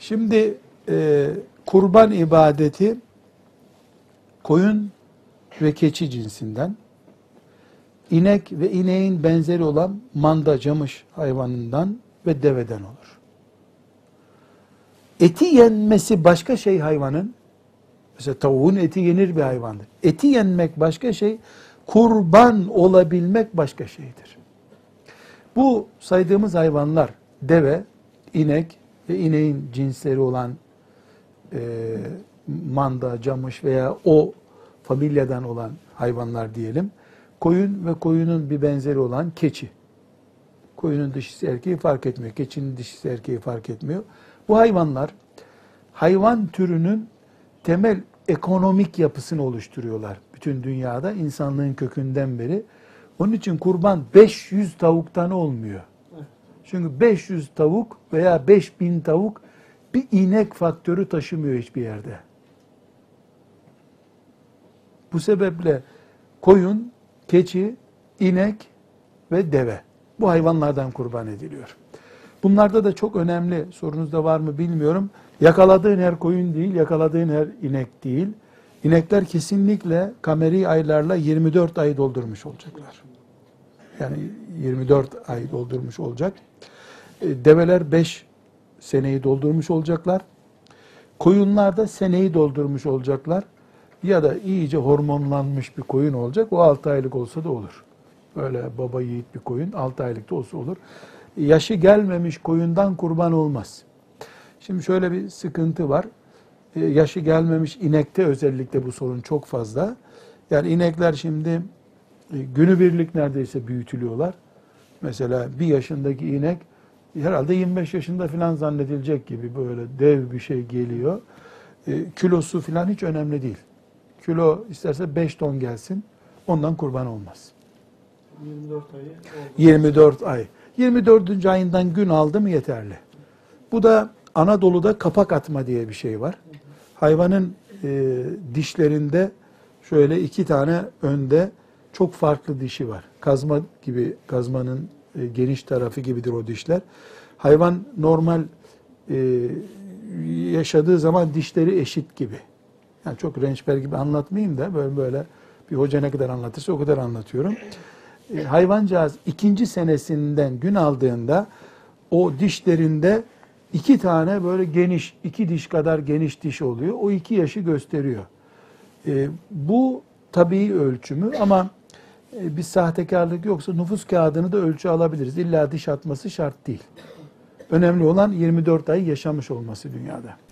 Şimdi kurban ibadeti koyun ve keçi cinsinden, inek ve ineğin benzeri olan manda, camış hayvanından ve deveden olur. Eti yenmesi başka şey hayvanın. Mesela tavuğun eti yenir bir hayvandır. Eti yenmek başka şey, kurban olabilmek başka şeydir. Bu saydığımız hayvanlar, deve, inek ve ineğin cinsleri olan manda, camış veya o familyadan olan hayvanlar diyelim. Koyun ve koyunun bir benzeri olan keçi. Koyunun dişisi erkeği fark etmiyor. Keçinin dişisi erkeği fark etmiyor. Bu hayvanlar hayvan türünün temel ekonomik yapısını oluşturuyorlar. Bütün dünyada insanlığın kökünden beri. Onun için kurban 500 tavuktan olmuyor. Çünkü 500 tavuk veya 5000 tavuk bir inek faktörü taşımıyor hiçbir yerde. Bu sebeple koyun, keçi, inek ve deve bu hayvanlardan kurban ediliyor. Bunlarda da çok önemli, sorunuzda var mı bilmiyorum. Yakaladığın her koyun değil, yakaladığın her inek değil. İnekler kesinlikle kameri aylarla 24 ay doldurmuş olacaklar. Yani 24 ay doldurmuş olacak. Develer 5 seneyi doldurmuş olacaklar. Koyunlar da seneyi doldurmuş olacaklar. Ya da iyice hormonlanmış bir koyun olacak. O 6 aylık olsa da olur. Böyle baba yiğit bir koyun 6 aylık da olsa olur. Yaşı gelmemiş koyundan kurban olmaz. Şimdi şöyle bir sıkıntı var. Yaşı gelmemiş inekte özellikle bu sorun çok fazla. Yani inekler şimdi günübirlik neredeyse büyütülüyorlar. Mesela 1 yaşındaki inek herhalde 25 yaşında falan zannedilecek gibi böyle dev bir şey geliyor. Kilosu falan hiç önemli değil. Kilo isterse 5 ton gelsin, ondan kurban olmaz. 24 ayı oldu. 24 ay. 24. ayından gün aldı mı yeterli. Bu da Anadolu'da kapak atma diye bir şey var. Hayvanın dişlerinde şöyle 2 tane önde çok farklı dişi var. Kazma gibi, kazmanın geniş tarafı gibidir o dişler. Hayvan normal yaşadığı zaman dişleri eşit gibi. Yani çok rençber gibi anlatmayayım da böyle bir hoca ne kadar anlatırsa o kadar anlatıyorum. Hayvancağız 2. senesinden gün aldığında o dişlerinde 2 tane böyle geniş, 2 diş kadar geniş diş oluyor. O 2 yaşı gösteriyor. Bu tabii ölçümü ama bir sahtekarlık yoksa nüfus kağıdını da ölçü alabiliriz. İlla diş atması şart değil. Önemli olan 24 ay yaşamış olması dünyada.